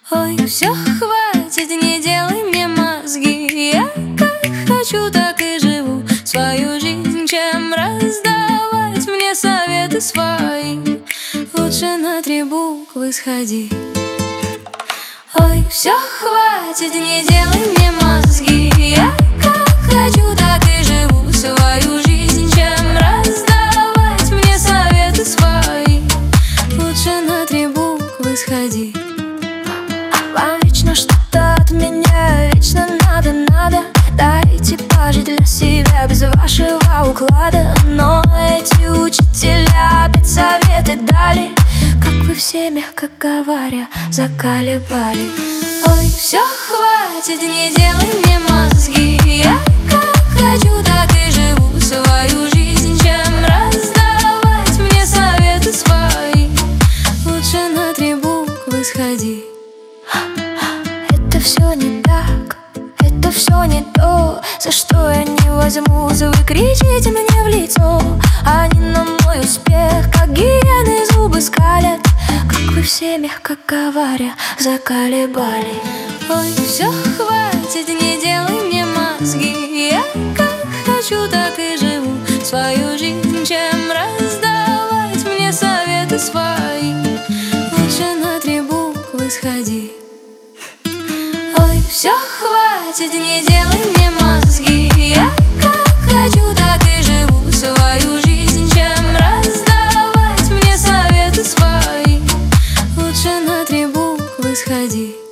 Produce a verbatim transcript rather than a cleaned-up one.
Ой, все, хватит, не делай мне мозги. Я как хочу, так и живу свою жизнь. Чем раздавать мне советы свои, лучше на три буквы сходи. Ой, все, хватит, не делай мне мозги. Я как хочу, так и живу свою жизнь. Чем раздавать мне советы свои, лучше на три буквы сходи. Вам вечно что-то от меня, вечно надо, надо. Дайте пожить для себя без вашего уклада. Но эти учителя опять советы дали, как вы все, мягко говоря, заколебали. Ой, все, хватит, не делай мне мозги. Я как хочу, так и живу свою жизнь. Чем раздавать мне советы свои, лучше на три буквы сходи. Это все не так, это все не то, за что я не возьмусь. Вы кричите мне в лицо, они на мой успех, как гиены, зубы скалят, как вы все, мягко говоря, заколебали. Ой, все, хватит, не делай мне мозги. Я как хочу, так и живу свою жизнь. Чем раздавать мне советы свои, лучше на три буквы сходи. Ой, все, хватит, не делай мне мозги. Я как хочу, так и живу свою жизнь. Чем раздавать мне советы свои, лучше на три буквы сходи.